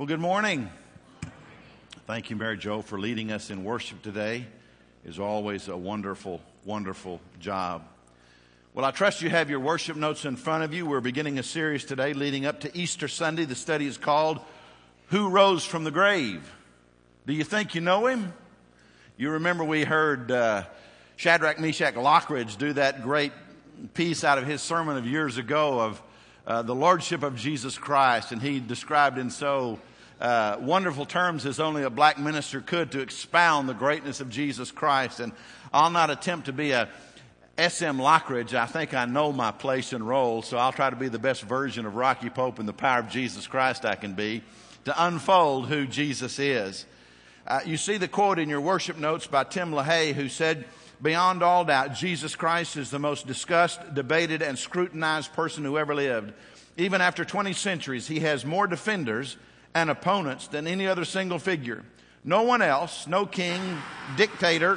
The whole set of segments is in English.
Well, good morning. Thank you, Mary Jo, for leading us in worship today. It's always a wonderful, wonderful job. Well, I trust you have your worship notes in front of you. We're beginning a series today leading up to Easter Sunday. The study is called Who Rose from the Grave? Do you think you know him? You remember we heard Shadrach, Meshach, Lockridge do that great piece out of his sermon of years ago of the Lordship of Jesus Christ, and he described in so wonderful terms as only a black minister could to expound the greatness of Jesus Christ. And I'll not attempt to be a S.M. Lockridge. I think I know my place and role, so I'll try to be the best version of Rocky Pope in the power of Jesus Christ I can be to unfold who Jesus is. You see the quote in your worship notes by Tim LaHaye, who said, "Beyond all doubt, Jesus Christ is the most discussed, debated, and scrutinized person who ever lived. Even after 20 centuries, he has more defenders and opponents than any other single figure. No one else, no king, dictator."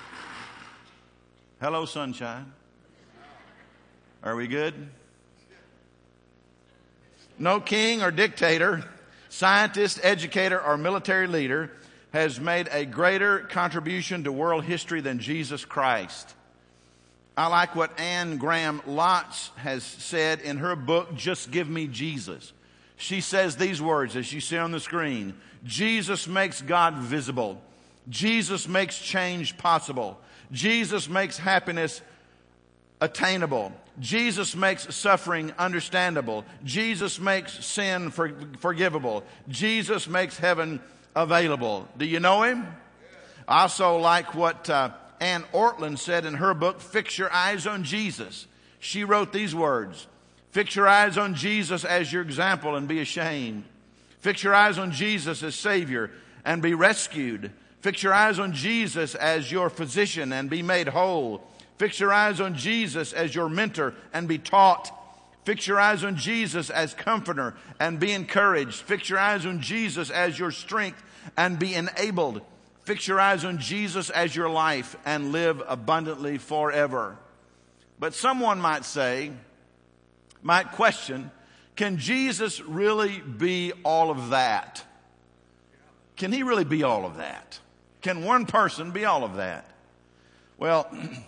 Hello, sunshine. Are we good? No king or dictator, scientist, educator, or military leader has made a greater contribution to world history than Jesus Christ. I like what Anne Graham Lotz has said in her book, Just Give Me Jesus. She says these words, as you see on the screen: Jesus makes God visible. Jesus makes change possible. Jesus makes happiness attainable. Jesus makes suffering understandable. Jesus makes sin forgivable. Jesus makes heaven available. Do you know him? I also like what Ann Ortland said in her book, Fix Your Eyes on Jesus. She wrote these words: fix your eyes on Jesus as your example and be ashamed. Fix your eyes on Jesus as Savior and be rescued. Fix your eyes on Jesus as your physician and be made whole. Fix your eyes on Jesus as your mentor and be taught. Fix your eyes on Jesus as comforter and be encouraged. Fix your eyes on Jesus as your strength and be enabled. Fix your eyes on Jesus as your life and live abundantly forever. But someone might say, might question, can Jesus really be all of that? Can he really be all of that? Can one person be all of that? Well,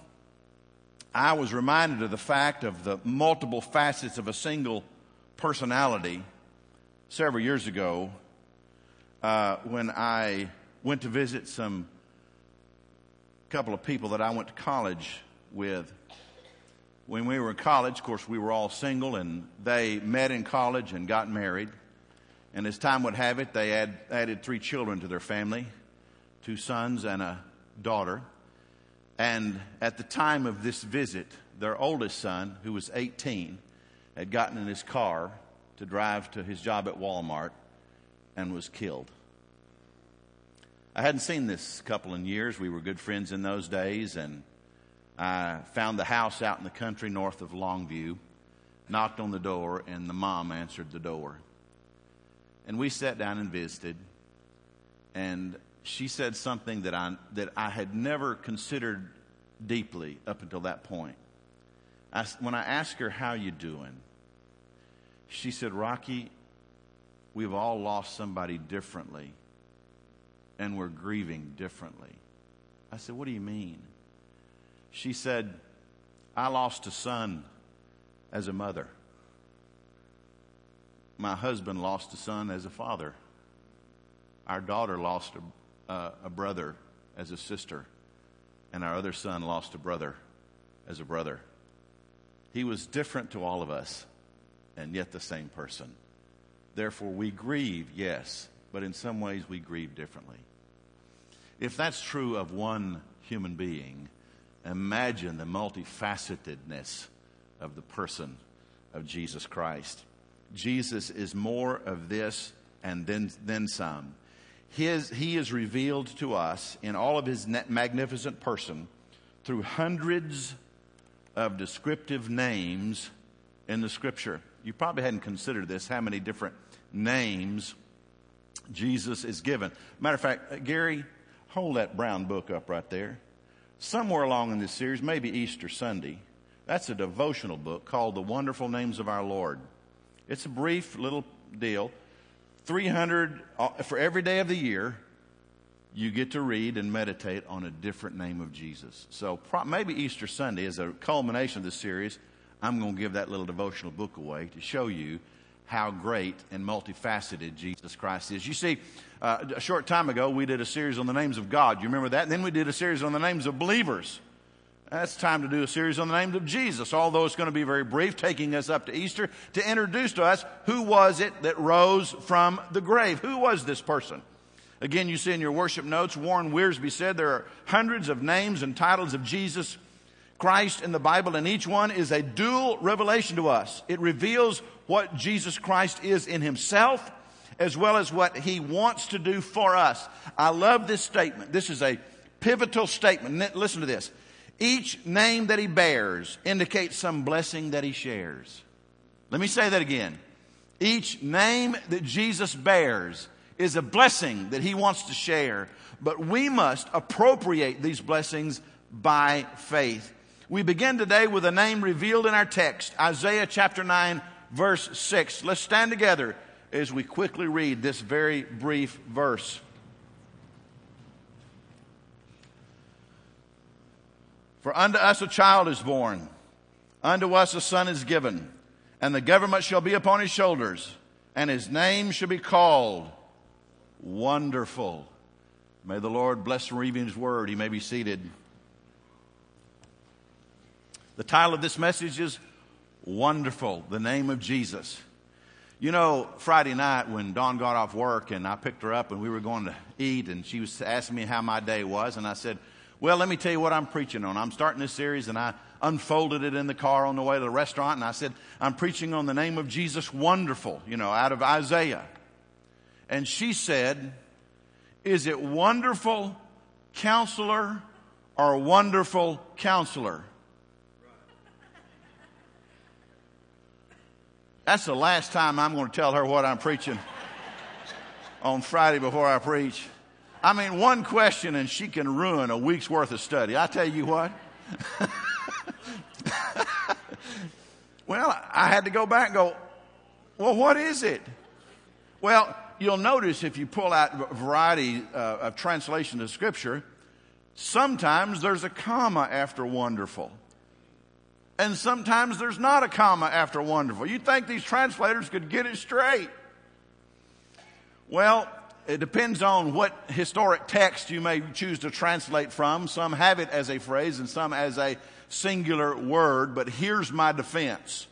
I was reminded of the fact of the multiple facets of a single personality several years ago when I went to visit some couple of people that I went to college with. When we were in college, of course, we were all single, and they met in college and got married. And as time would have it, they added 3 children to their family, 2 sons and a daughter. And at the time of this visit, their oldest son, who was 18, had gotten in his car to drive to his job at Walmart and was killed. I hadn't seen this couple in years. We were good friends in those days, and I found the house out in the country north of Longview, knocked on the door, and the mom answered the door. And we sat down and visited, and she said something that I had never considered deeply up until that point. When I asked her, "How you doing?" she said, "Rocky, we've all lost somebody differently, and we're grieving differently." I said, "What do you mean?" She said, "I lost a son as a mother. My husband lost a son as a father. Our daughter lost a brother as a sister, and our other son lost a brother as a brother. He was different to all of us, and yet the same person. Therefore, we grieve, yes, but in some ways we grieve differently." If that's true of one human being, imagine the multifacetedness of the person of Jesus Christ. Jesus is more of this and then some. He is revealed to us in all of his magnificent person through hundreds of descriptive names in the Scripture. You probably hadn't considered this, how many different names Jesus is given. Matter of fact, Gary, hold that brown book up right there. Somewhere along in this series, maybe Easter Sunday, that's a devotional book called The Wonderful Names of Our Lord. It's a brief little deal. for every day of the year, you get to read and meditate on a different name of Jesus. So maybe Easter Sunday, as a culmination of this series, I'm going to give that little devotional book away to show you how great and multifaceted Jesus Christ is. You see, a short time ago, we did a series on the names of God. You remember that? And then we did a series on the names of believers. That's time to do a series on the names of Jesus, although it's going to be very brief, taking us up to Easter to introduce to us who was it that rose from the grave. Who was this person? Again, you see in your worship notes, Warren Wiersbe said there are hundreds of names and titles of Jesus Christ in the Bible, and each one is a dual revelation to us. It reveals what Jesus Christ is in himself, as well as what he wants to do for us. I love this statement. This is a pivotal statement. Listen to this. Each name that he bears indicates some blessing that he shares. Let me say that again. Each name that Jesus bears is a blessing that he wants to share, but we must appropriate these blessings by faith. We begin today with a name revealed in our text, Isaiah chapter 9, verse 6. Let's stand together as we quickly read this very brief verse. For unto us a child is born, unto us a son is given, and the government shall be upon his shoulders, and his name shall be called Wonderful. May the Lord bless and read his word. He may be seated. The title of this message is Wonderful, the name of Jesus. You know, Friday night when Dawn got off work and I picked her up and we were going to eat, and she was asking me how my day was, and I said, well, let me tell you what I'm preaching on. I'm starting this series, and I unfolded it in the car on the way to the restaurant, and I said, I'm preaching on the name of Jesus, Wonderful, out of Isaiah. And she said, is it Wonderful Counselor or Wonderful Counselor? That's the last time I'm going to tell her what I'm preaching on Friday before I preach. I mean, one question and she can ruin a week's worth of study. I tell you what. Well, I had to go back and go, well, what is it? Well, you'll notice if you pull out a variety of translations of Scripture, sometimes there's a comma after wonderful. And sometimes there's not a comma after wonderful. You'd think these translators could get it straight. Well, it depends on what historic text you may choose to translate from. Some have it as a phrase and some as a singular word, but here's my defense.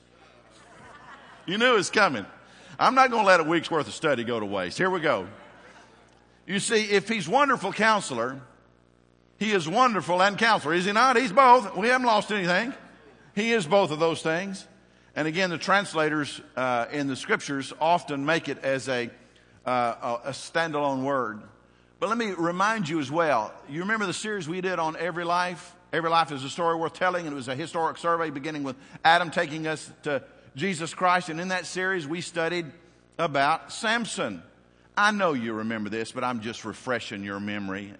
You knew it was coming. I'm not going to let a week's worth of study go to waste. Here we go. You see, if he's Wonderful Counselor, he is Wonderful and Counselor. Is he not? He's both. We haven't lost anything. He is both of those things. And again, the translators in the Scriptures often make it as a standalone word. But let me remind you as well. You remember the series we did on Every Life? Every Life is a story worth telling, and it was a historic survey beginning with Adam taking us to Jesus Christ. And in that series, we studied about Samson. I know you remember this, but I'm just refreshing your memory,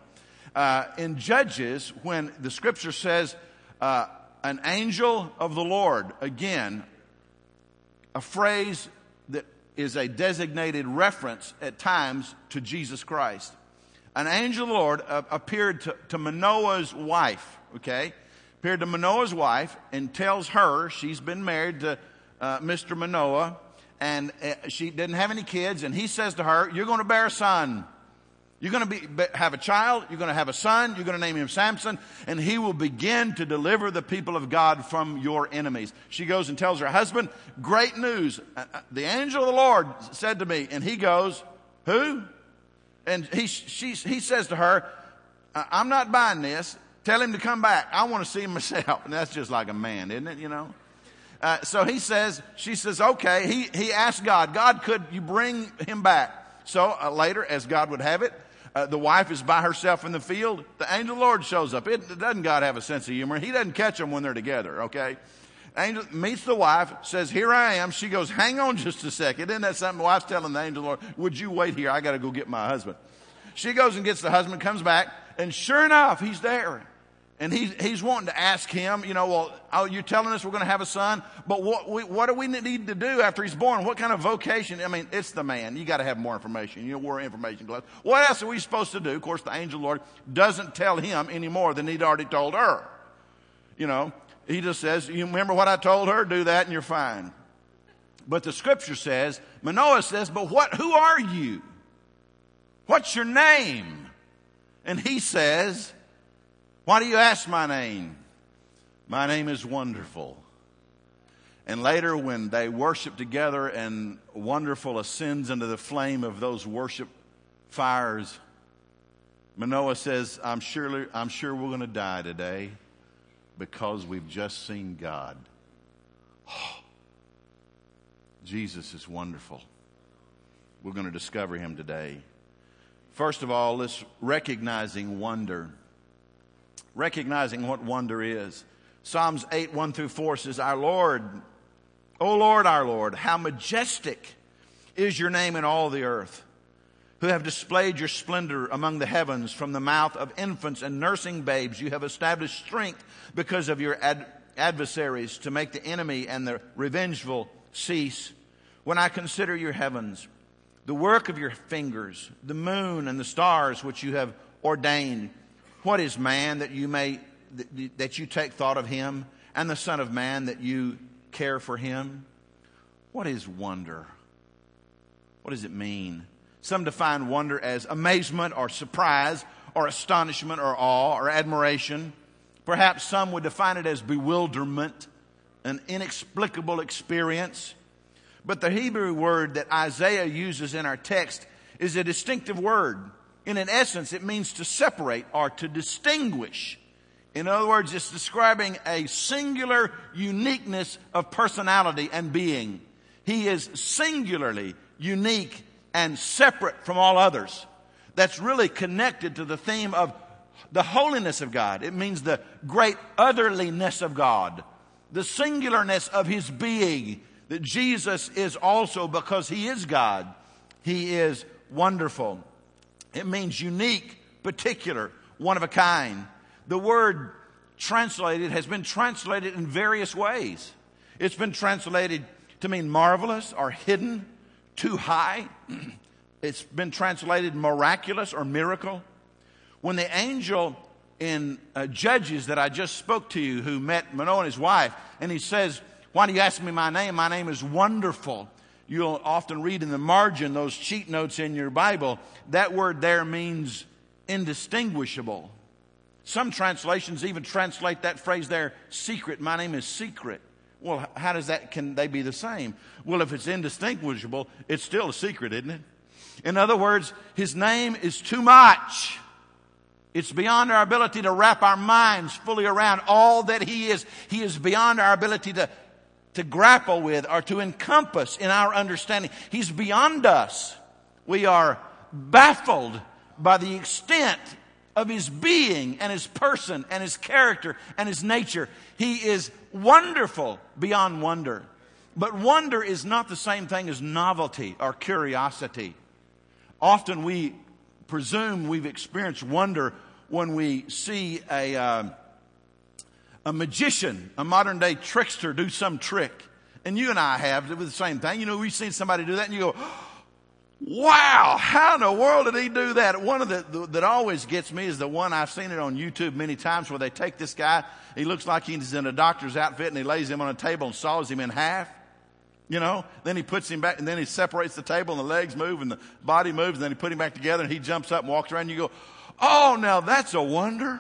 In Judges, when the Scripture says, an angel of the Lord, again, a phrase that is a designated reference at times to Jesus Christ. An angel of the Lord appeared to Manoah's wife, appeared to Manoah's wife and tells her she's been married to Mr. Manoah, and she didn't have any kids, and he says to her, you're going to bear a son. You're going to have a child, you're going to have a son, you're going to name him Samson, and he will begin to deliver the people of God from your enemies. She goes and tells her husband, great news. The angel of the Lord said to me, and he goes, who? And he says to her, I'm not buying this. Tell him to come back. I want to see him myself. And that's just like a man, isn't it, So she says, okay. He asked God, could you bring him back? So later, as God would have it, the wife is by herself in the field. The angel of the Lord shows up. Doesn't God have a sense of humor? He doesn't catch them when they're together, Angel meets the wife, says, here I am. She goes, hang on just a second. Isn't that something? The wife's telling the angel of the Lord, would you wait here? I got to go get my husband. She goes and gets the husband, comes back, and sure enough, he's there. And he's wanting to ask him, well, oh, you're telling us we're going to have a son, but what do we need to do after he's born? What kind of vocation? I mean, it's the man. You got to have more information. We're information gloves. What else are we supposed to do? Of course, the angel of the Lord doesn't tell him any more than he'd already told her. He just says, you remember what I told her? Do that and you're fine. But the scripture says, Manoah says, but who are you? What's your name? And he says, why do you ask my name? My name is Wonderful. And later when they worship together and Wonderful ascends into the flame of those worship fires, Manoah says, I'm sure we're going to die today because we've just seen God. Oh, Jesus is wonderful. We're going to discover him today. First of all, let's recognizing wonder. Recognizing what wonder is. Psalms 8, 1 through 4 says, our Lord, our Lord, how majestic is your name in all the earth, who have displayed your splendor among the heavens. From the mouth of infants and nursing babes, you have established strength because of your adversaries, to make the enemy and the revengeful cease. When I consider your heavens, the work of your fingers, the moon and the stars which you have ordained, what is man that you take thought of him, and the Son of Man that you care for him? What is wonder? What does it mean? Some define wonder as amazement or surprise or astonishment or awe or admiration. Perhaps some would define it as bewilderment, an inexplicable experience. But the Hebrew word that Isaiah uses in our text is a distinctive word. In essence, it means to separate or to distinguish. In other words, it's describing a singular uniqueness of personality and being. He is singularly unique and separate from all others. That's really connected to the theme of the holiness of God. It means the great otherliness of God, the singularness of his being, that Jesus is also, because he is God, he is wonderful. It means unique, particular, one of a kind. The word translated has been translated in various ways. It's been translated to mean marvelous or hidden, too high. It's been translated miraculous or miracle. When the angel in Judges that I just spoke to you, who met Manoah and his wife, and he says, why do you ask me my name? My name is Wonderful. You'll often read in the margin, those cheat notes in your Bible, that word there means indistinguishable. Some translations even translate that phrase there, secret. My name is secret. Well, can they be the same? Well, if it's indistinguishable, it's still a secret, isn't it? In other words, his name is too much. It's beyond our ability to wrap our minds fully around all that he is. He is beyond our ability to grapple with or to encompass in our understanding. He's beyond us. We are baffled by the extent of his being and his person and his character and his nature. He is wonderful beyond wonder. But wonder is not the same thing as novelty or curiosity. Often we presume we've experienced wonder when we see a magician, a modern day trickster, do some trick. And you and I have the same thing. We've seen somebody do that and you go, wow, how in the world did he do that? One of that always gets me is the one, I've seen it on YouTube many times, where they take this guy, he looks like he's in a doctor's outfit, and he lays him on a table and saws him in half. Then he puts him back, and then he separates the table, and the legs move and the body moves, and then he put him back together, and he jumps up and walks around, and you go, oh, now that's a wonder.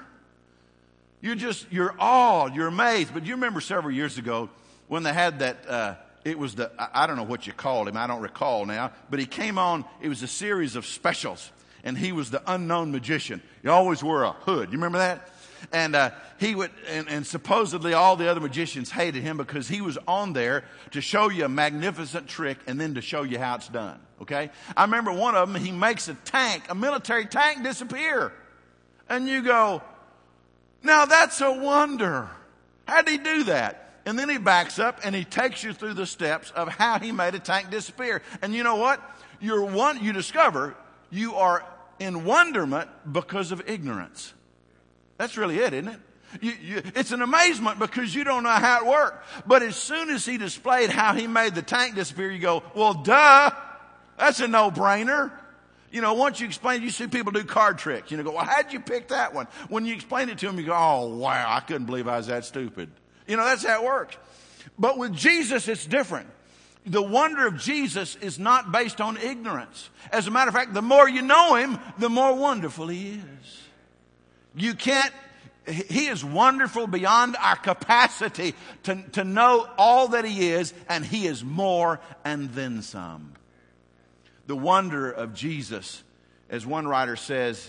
You're awed, you're amazed. But you remember several years ago when they had that, I don't know what you called him, I don't recall now, but he came on, it was a series of specials, and he was the unknown magician. He always wore a hood. You remember that? And he would, and supposedly all the other magicians hated him because he was on there to show you a magnificent trick and then to show you how it's done. Okay? I remember one of them, he makes a military tank disappear. And you go, now that's a wonder. How'd he do that? And then he backs up and he takes you through the steps of how he made a tank disappear. And you know what? You discover you are in wonderment because of ignorance. That's really it, isn't it? It's an amazement because you don't know how it worked. But as soon as he displayed how he made the tank disappear, you go, well, duh, that's a no-brainer. Once you explain it, you see people do card tricks. Go, well, how'd you pick that one? When you explain it to them, you go, oh, wow, I couldn't believe I was that stupid. That's how it works. But with Jesus, it's different. The wonder of Jesus is not based on ignorance. As a matter of fact, the more you know him, the more wonderful he is. He is wonderful beyond our capacity to know all that he is, and he is more and then some. The wonder of Jesus, as one writer says,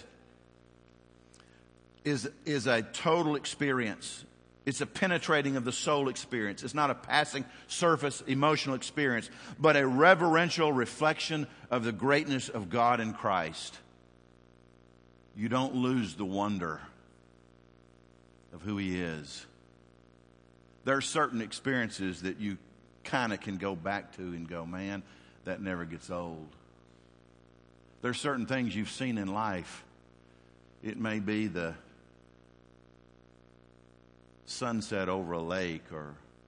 is a total experience. It's a penetrating of the soul experience. It's not a passing surface emotional experience, but a reverential reflection of the greatness of God in Christ. You don't lose the wonder of who he is. There are certain experiences that you kind of can go back to and go, man, that never gets old. There's certain things you've seen in life. It may be the sunset over a lake or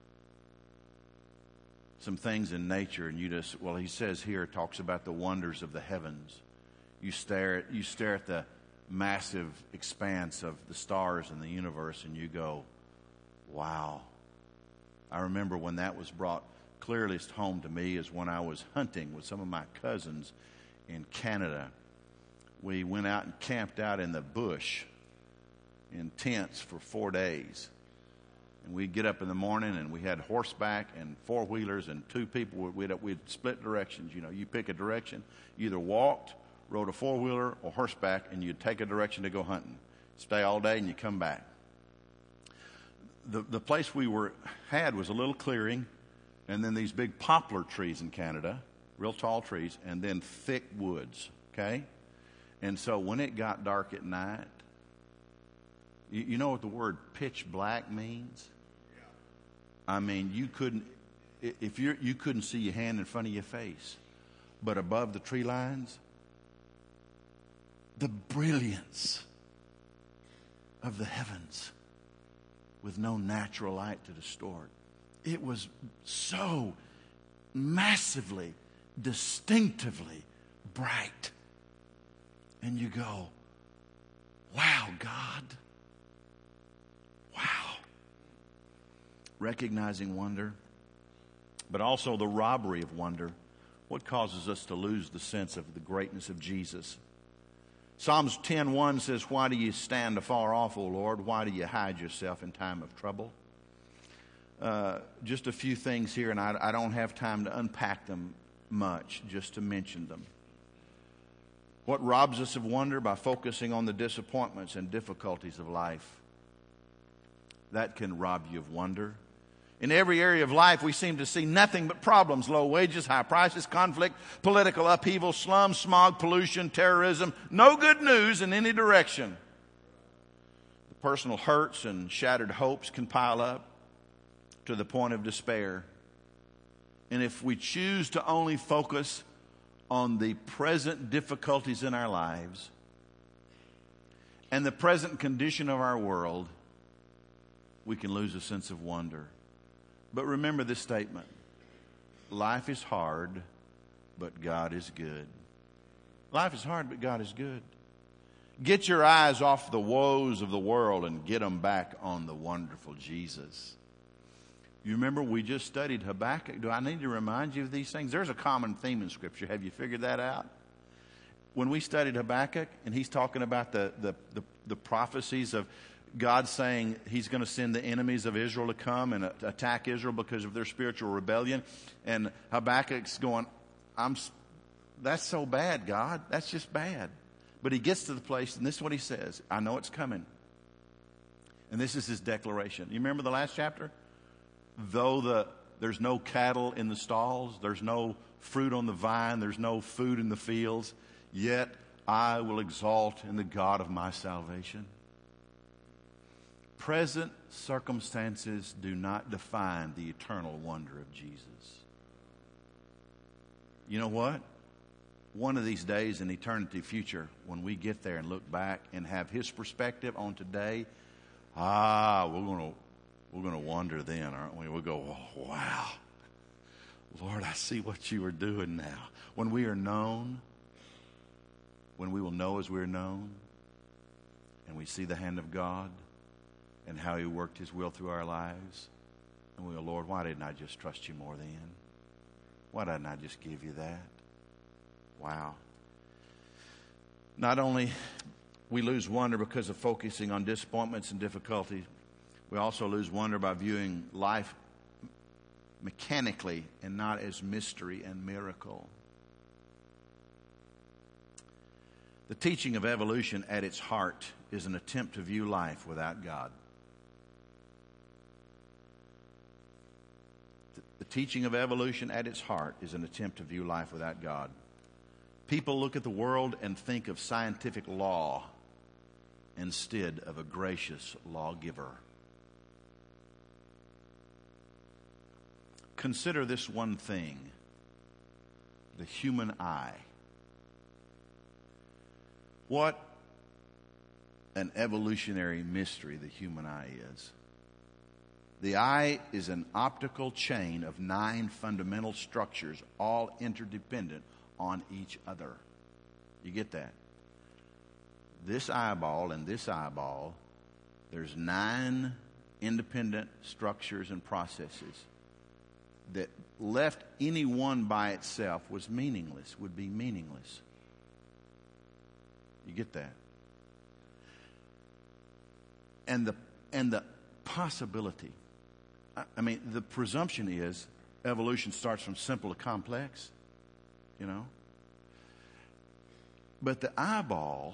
some things in nature, and he says here, talks about the wonders of the heavens. You stare at the massive expanse of the stars in the universe, and you go, wow. I remember when that was brought clearest home to me is when I was hunting with some of my cousins in Canada. We went out and camped out in the bush in tents for 4 days. And we'd get up in the morning and we had horseback and four-wheelers and two people. We'd split directions. You pick a direction. You either walked, rode a four-wheeler, or horseback, and you'd take a direction to go hunting. Stay all day and you come back. The place we had was a little clearing, and then these big poplar trees in Canada, real tall trees, and then thick woods, okay? And so when it got dark at night, you know what the word pitch black means? I mean, you couldn't see your hand in front of your face. But above the tree lines, the brilliance of the heavens with no natural light to distort. It was so massively, distinctively bright. And you go, wow, God. Wow. Recognizing wonder, but also the robbery of wonder. What causes us to lose the sense of the greatness of Jesus? Psalms 10:1 says, why do you stand afar off, O Lord? Why do you hide yourself in time of trouble? Just a few things here, and I don't have time to unpack them much, just to mention them. What robs us of wonder? By focusing on the disappointments and difficulties of life. That can rob you of wonder. In every area of life, we seem to see nothing but problems: low wages, high prices, conflict, political upheaval, slums, smog, pollution, terrorism. No good news in any direction. The personal hurts and shattered hopes can pile up to the point of despair. And if we choose to only focus on the present difficulties in our lives and the present condition of our world, we can lose a sense of wonder. But remember this statement: life is hard, but God is good. Life is hard, but God is good. Get your eyes off the woes of the world and get them back on the wonderful Jesus. You remember we just studied Habakkuk. Do I need to remind you of these things? There's a common theme in Scripture. Have you figured that out? When we studied Habakkuk, and he's talking about the prophecies of God saying he's going to send the enemies of Israel to come and attack Israel because of their spiritual rebellion. And Habakkuk's going, that's so bad, God. That's just bad. But he gets to the place, and this is what he says: I know it's coming. And this is his declaration. You remember the last chapter? Though there's no cattle in the stalls, there's no fruit on the vine, there's no food in the fields, yet I will exalt in the God of my salvation. Present circumstances do not define the eternal wonder of Jesus. You know what? One of these days in eternity future, when we get there and look back and have his perspective on today, we're gonna wonder then, aren't we? We'll go, oh, wow, Lord, I see what you are doing now. When we are known, when we will know as we're known, and we see the hand of God and how He worked His will through our lives, and we go, Lord, why didn't I just trust you more then? Why didn't I just give you that? Wow. Not only we lose wonder because of focusing on disappointments and difficulties, we also lose wonder by viewing life mechanically and not as mystery and miracle. The teaching of evolution at its heart is an attempt to view life without God. The teaching of evolution at its heart is an attempt to view life without God. People look at the world and think of scientific law instead of a gracious lawgiver. Consider this one thing: the human eye. What an evolutionary mystery the human eye is. The eye is an optical chain of 9 fundamental structures, all interdependent on each other. You get that? This eyeball and this eyeball, there's 9 independent structures and processes that left any one by itself would be meaningless. You get that? And the possibility, I mean, the presumption is evolution starts from simple to complex, you know. But the eyeball,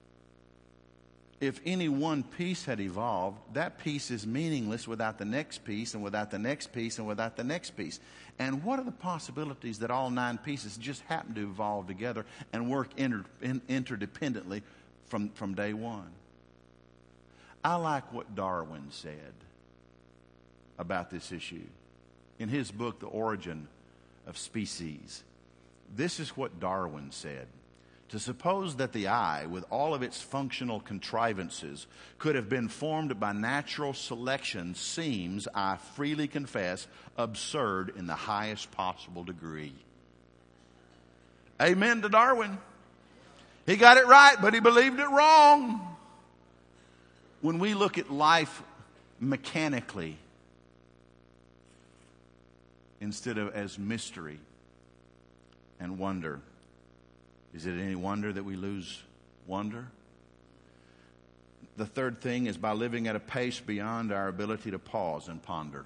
if any one piece had evolved, that piece is meaningless without the next piece and without the next piece and without the next piece. And what are the possibilities that all 9 pieces just happen to evolve together and work interdependently from day one? I like what Darwin said about this issue. In his book, The Origin of Species, this is what Darwin said. To suppose that the eye, with all of its functional contrivances, could have been formed by natural selection seems, I freely confess, absurd in the highest possible degree. Amen to Darwin. He got it right, but he believed it wrong. When we look at life mechanically instead of as mystery and wonder, is it any wonder that we lose wonder? The third thing is by living at a pace beyond our ability to pause and ponder.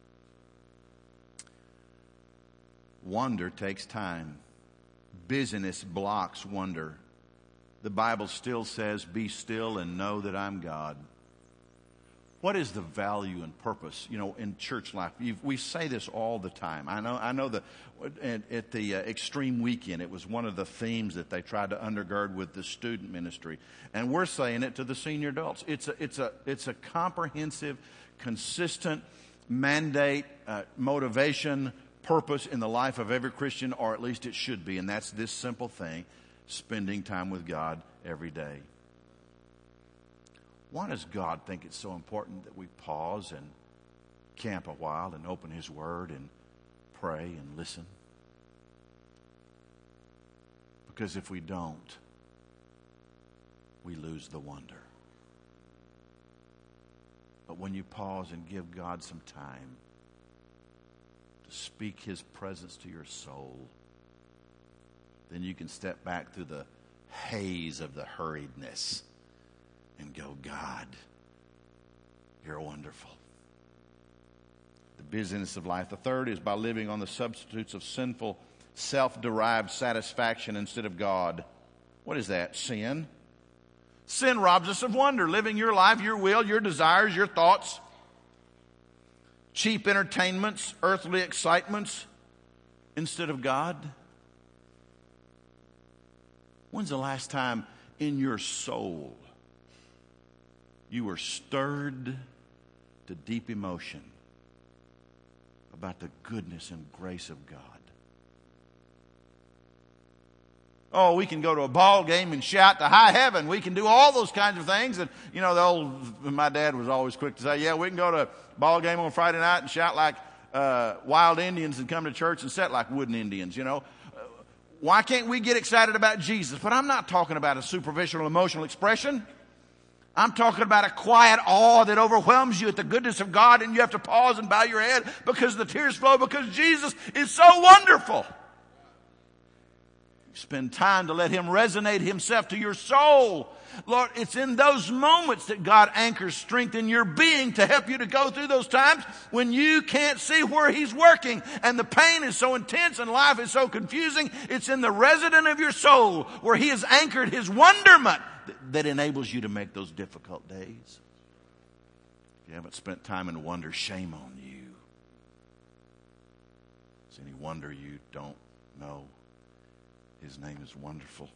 Wonder takes time. Busyness blocks wonder. The Bible still says, "Be still and know that I'm God." What is the value and purpose, in church life? We say this all the time. I know that at the Extreme Weekend, it was one of the themes that they tried to undergird with the student ministry, and we're saying it to the senior adults. It's a comprehensive, consistent mandate, motivation, purpose in the life of every Christian, or at least it should be, and that's this simple thing: spending time with God every day. Why does God think it's so important that we pause and camp a while and open His Word and pray and listen? Because if we don't, we lose the wonder. But when you pause and give God some time to speak His presence to your soul, then you can step back through the haze of the hurriedness and go, God, you're wonderful. The busyness of life. The third is by living on the substitutes of sinful, self-derived satisfaction instead of God. What is that? Sin. Sin robs us of wonder. Living your life, your will, your desires, your thoughts. Cheap entertainments, earthly excitements instead of God. When's the last time in your soul you were stirred to deep emotion about the goodness and grace of God? Oh, we can go to a ball game and shout to high heaven. We can do all those kinds of things. And, my dad was always quick to say, yeah, we can go to a ball game on Friday night and shout like wild Indians and come to church and sit like wooden Indians, Why can't we get excited about Jesus? But I'm not talking about a superficial emotional expression. I'm talking about a quiet awe that overwhelms you at the goodness of God, and you have to pause and bow your head because the tears flow because Jesus is so wonderful. Spend time to let Him resonate Himself to your soul. Lord, it's in those moments that God anchors strength in your being to help you to go through those times when you can't see where He's working and the pain is so intense and life is so confusing. It's in the resident of your soul where He has anchored His wonderment that enables you to make those difficult days. If you haven't spent time in wonder, shame on you. Is any wonder you don't know? His name is wonderful.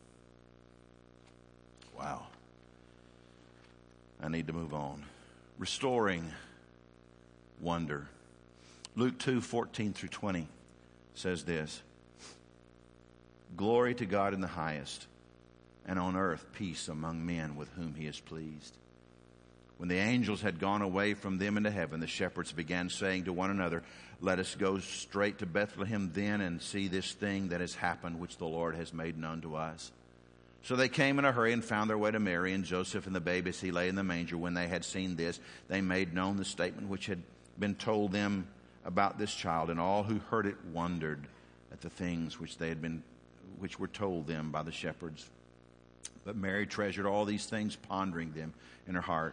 Wow. I need to move on. Restoring wonder. Luke 2:14-20 says this. Glory to God in the highest, and on earth peace among men with whom He is pleased. When the angels had gone away from them into heaven, the shepherds began saying to one another, let us go straight to Bethlehem then and see this thing that has happened, which the Lord has made known to us. So they came in a hurry and found their way to Mary and Joseph and the babe as he lay in the manger. When they had seen this, they made known the statement which had been told them about this child, and all who heard it wondered at the things which were told them by the shepherds. But Mary treasured all these things, pondering them in her heart.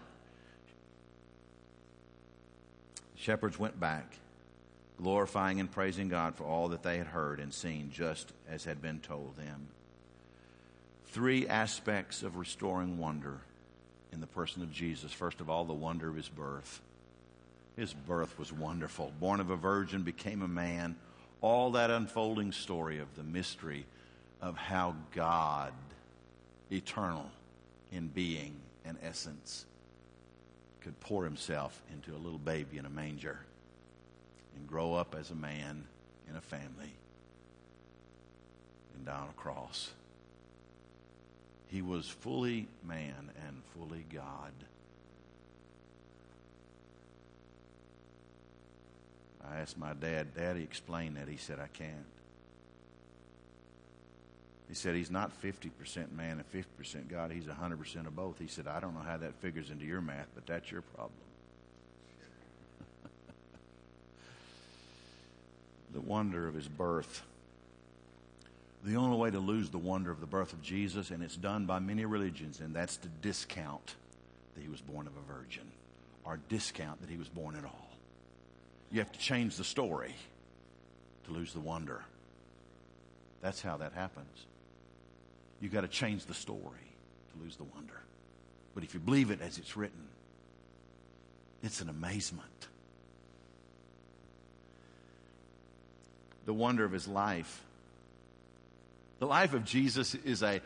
The shepherds went back, glorifying and praising God for all that they had heard and seen, just as had been told them. 3 aspects of restoring wonder in the person of Jesus. First of all, the wonder of His birth. His birth was wonderful. Born of a virgin, became a man. All that unfolding story of the mystery of how God, eternal in being and essence, could pour Himself into a little baby in a manger and grow up as a man in a family and die on a cross. He was fully man and fully God. I asked my dad, Daddy, explain that. He said, I can't. He said, He's not 50% man and 50% God. He's 100% of both. He said, I don't know how that figures into your math, but that's your problem. The wonder of His birth. The only way to lose the wonder of the birth of Jesus, and it's done by many religions, and that's to discount that He was born of a virgin, or discount that He was born at all. You have to change the story to lose the wonder. That's how that happens. You've got to change the story to lose the wonder. But if you believe it as it's written, it's an amazement. The wonder of His life. The life of Jesus is a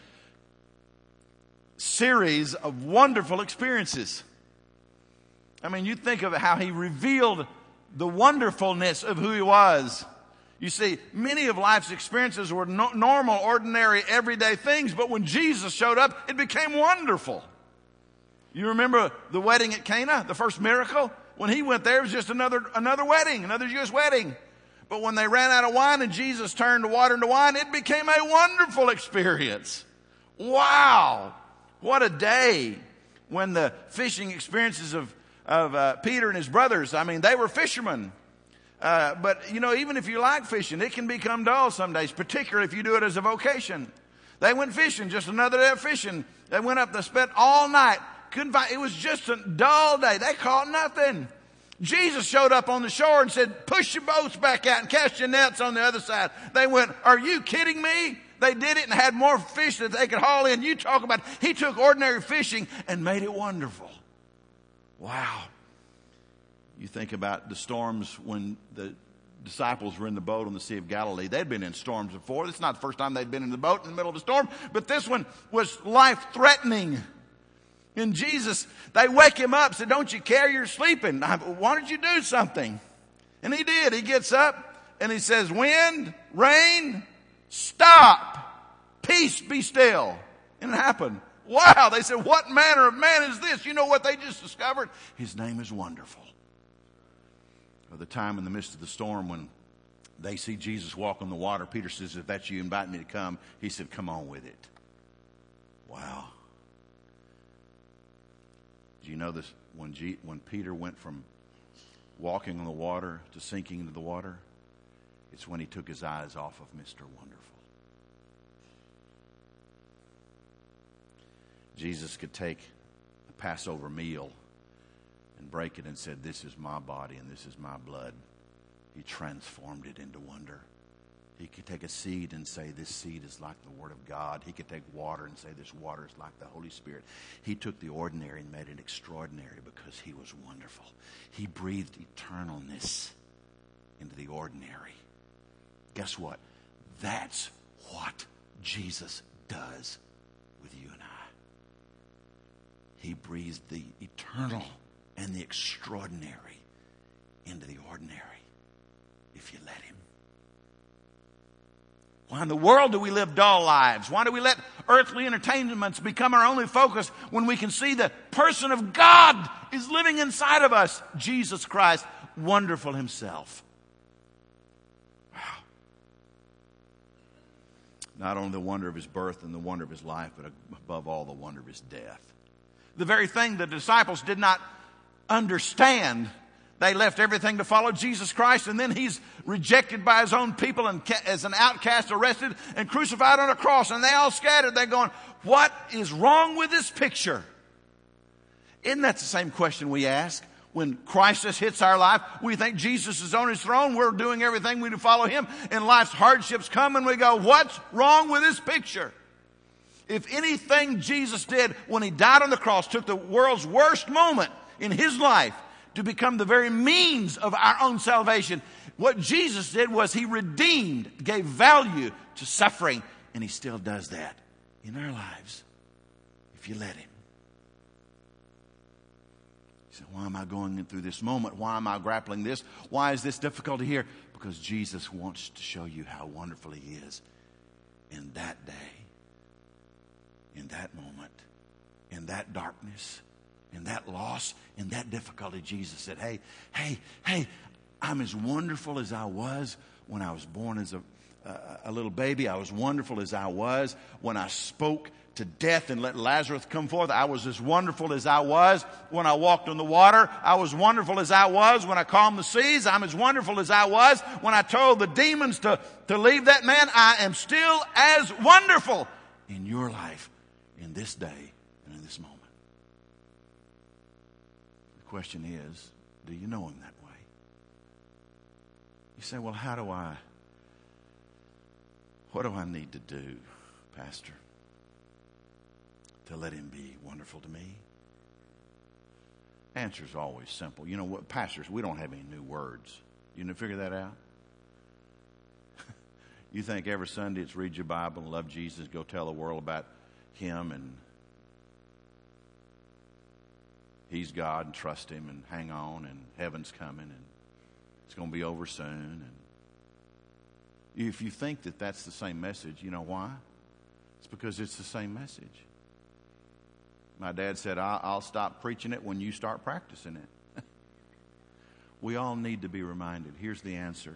series of wonderful experiences. I mean, you think of how He revealed the wonderfulness of who He was. You see, many of life's experiences were normal, ordinary, everyday things, but when Jesus showed up, it became wonderful. You remember the wedding at Cana, the first miracle? When He went there, it was just another wedding, another Jewish wedding. But when they ran out of wine and Jesus turned the water into wine, it became a wonderful experience. Wow! What a day when the fishing experiences of Peter and his brothers, I mean, they were fishermen. But, even if you like fishing, it can become dull some days, particularly if you do it as a vocation. They went fishing, just another day of fishing. They went up, they spent all night. It was just a dull day. They caught nothing. Jesus showed up on the shore and said, push your boats back out and cast your nets on the other side. They went, are you kidding me? They did it and had more fish that they could haul in. You talk about, He took ordinary fishing and made it wonderful. Wow. You think about the storms when the disciples were in the boat on the Sea of Galilee. They'd been in storms before. It's not the first time they'd been in the boat in the middle of a storm, but this one was life-threatening. And Jesus, they wake Him up, said, don't you care? You're sleeping. Why don't you do something? And He did. He gets up and He says, wind, rain, stop. peace, be still. And it happened. Wow, they said, what manner of man is this? You know what they just discovered? His name is Wonderful. Or the time in the midst of the storm when they see Jesus walk on the water, Peter says, if that's you, invite me to come. He said, come on with it. Wow. Do you know this? When Peter went from walking on the water to sinking into the water, it's when he took his eyes off of Mr. Wonderful. Jesus could take a Passover meal and break it and said, this is my body and this is my blood. He transformed it into wonder. He could take a seed and say, this seed is like the Word of God. He could take water and say, this water is like the Holy Spirit. He took the ordinary and made it extraordinary because he was wonderful. He breathed eternalness into the ordinary. Guess what? That's what Jesus does with you and I. He breathed the eternal and the extraordinary into the ordinary if you let him. Why in the world do we live dull lives? Why do we let earthly entertainments become our only focus when we can see the person of God is living inside of us? Jesus Christ, wonderful himself. Wow. Not only the wonder of his birth and the wonder of his life, but above all, the wonder of his death. The very thing the disciples did not understand. They left everything to follow Jesus Christ, and then he's rejected by his own people and as an outcast, arrested and crucified on a cross. And they all scattered. They're going, what is wrong with this picture? Isn't that the same question we ask? When crisis hits our life, we think Jesus is on his throne. We're doing everything we do to follow him. And life's hardships come and we go, what's wrong with this picture? If anything Jesus did when he died on the cross took the world's worst moment in his life to become the very means of our own salvation, what Jesus did was he redeemed, gave value to suffering, and he still does that in our lives if you let him. You say, why am I going through this moment? Why am I grappling this? Why is this difficulty here? Because Jesus wants to show you how wonderful he is in that day, in that moment, in that darkness, in that loss, in that difficulty. Jesus said, hey, I'm as wonderful as I was when I was born as a little baby. I was wonderful as I was when I spoke to death and let Lazarus come forth. I was as wonderful as I was when I walked on the water. I was wonderful as I was when I calmed the seas. I'm as wonderful as I was when I told the demons to leave that man. I am still as wonderful in your life in this day and in this moment. The question is, do you know him that way? You say, well, what do I need to do, Pastor, to let him be wonderful to me? Answer is always simple. You know what, pastors, we don't have any new words. You didn't figure that out? You think every Sunday it's read your Bible and love Jesus, go tell the world about him and he's God and trust him and hang on and heaven's coming and it's going to be over soon. And if you think that that's the same message, you know why? It's because it's the same message. My dad said, I'll stop preaching it when you start practicing it. We all need to be reminded. Here's the answer.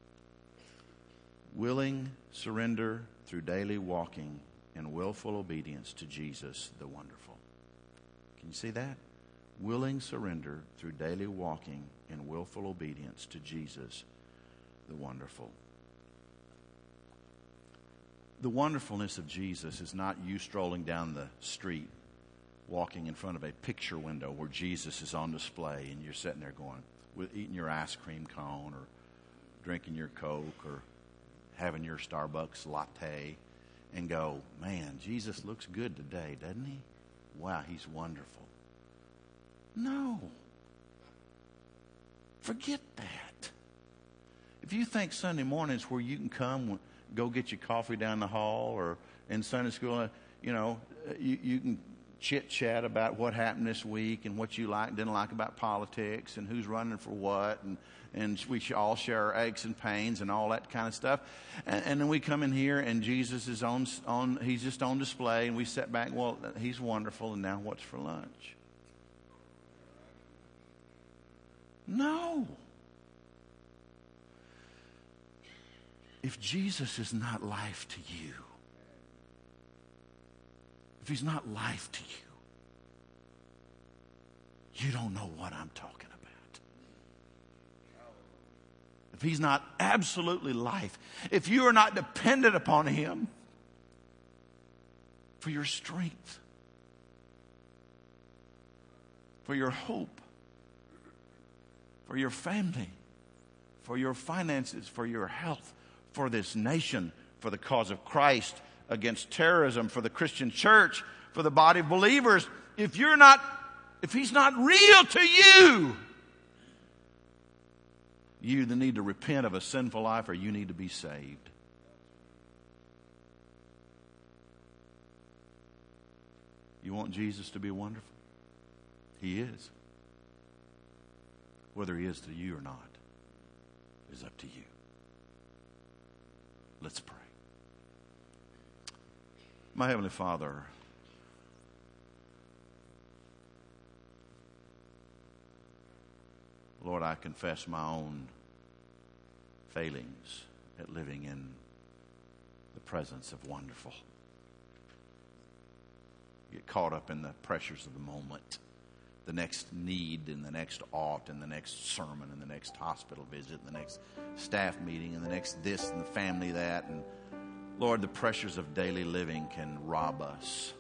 Willing surrender through daily walking and willful obedience to Jesus the wonderful. Can you see that? Willing surrender through daily walking and willful obedience to Jesus the wonderful. The wonderfulness of Jesus is not you strolling down the street, walking in front of a picture window where Jesus is on display and you're sitting there eating your ice cream cone or drinking your Coke or having your Starbucks latte and go, man, Jesus looks good today, doesn't he? Wow, he's wonderful. No. Forget that. If you think Sunday mornings where you can come, go get your coffee down the hall or in Sunday school, you can chit-chat about what happened this week and what you like and didn't like about politics and who's running for what. And we all share our aches and pains and all that kind of stuff. And then we come in here and Jesus is he's just on display. And we sit back, well, he's wonderful. And now what's for lunch? No. If Jesus is not life to you, if he's not life to you, you don't know what I'm talking about. If he's not absolutely life, if you are not dependent upon him for your strength, for your hope, for your family, for your finances, for your health, for this nation, for the cause of Christ, against terrorism, for the Christian church, for the body of believers, if he's not real to you, you either need to repent of a sinful life or you need to be saved. You want Jesus to be wonderful? He is. Whether he is to you or not is up to you. Let's pray. My Heavenly Father, Lord, I confess my own failings at living in the presence of wonderful. Get caught up in the pressures of the moment, the next need and the next ought and the next sermon and the next hospital visit and the next staff meeting and the next this and the family that. And Lord, the pressures of daily living can rob us.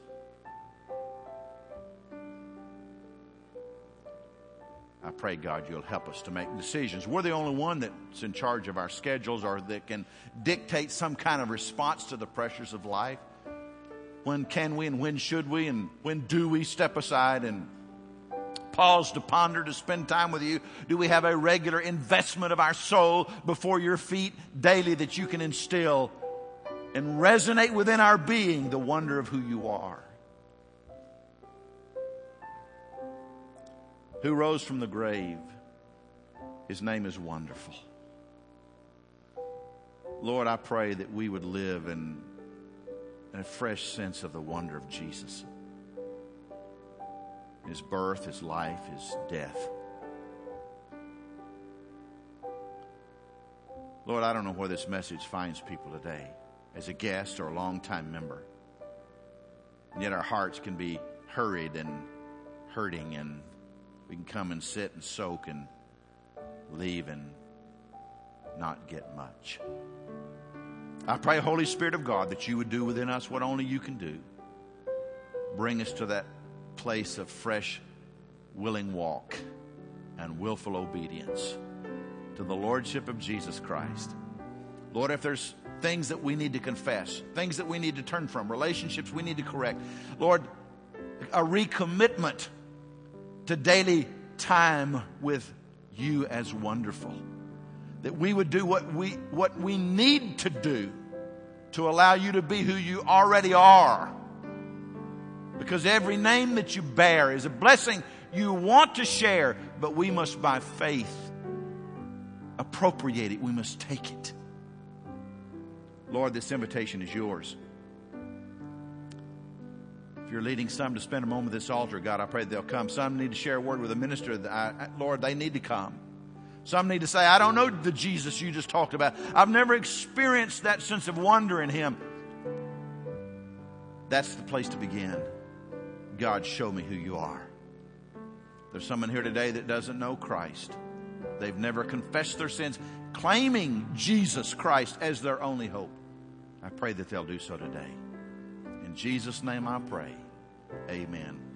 I pray, God, you'll help us to make decisions. We're the only one that's in charge of our schedules or that can dictate some kind of response to the pressures of life. When can we and when should we and when do we step aside and pause to ponder, to spend time with you? Do we have a regular investment of our soul before your feet daily that you can instill and resonate within our being the wonder of who you are? Who rose from the grave. His name is wonderful. Lord, I pray that we would live in a fresh sense of the wonder of Jesus. His birth, his life, his death. Lord, I don't know where this message finds people today, as a guest or a longtime member. And yet our hearts can be hurried and hurting, and we can come and sit and soak and leave and not get much. I pray, Holy Spirit of God, that you would do within us what only you can do. Bring us to that place of fresh, willing walk and willful obedience to the Lordship of Jesus Christ. Lord, if there's things that we need to confess, things that we need to turn from, relationships we need to correct, Lord, a recommitment to daily time with you as wonderful. That we would do what we need to do to allow you to be who you already are. Because every name that you bear is a blessing you want to share, but we must by faith appropriate it. We must take it. Lord, this invitation is yours. If you're leading some to spend a moment at this altar, God, I pray that they'll come. Some need to share a word with a minister. Lord, they need to come. Some need to say, I don't know the Jesus you just talked about. I've never experienced that sense of wonder in him. That's the place to begin. God, show me who you are. There's someone here today that doesn't know Christ. They've never confessed their sins, claiming Jesus Christ as their only hope. I pray that they'll do so today. In Jesus' name I pray. Amen.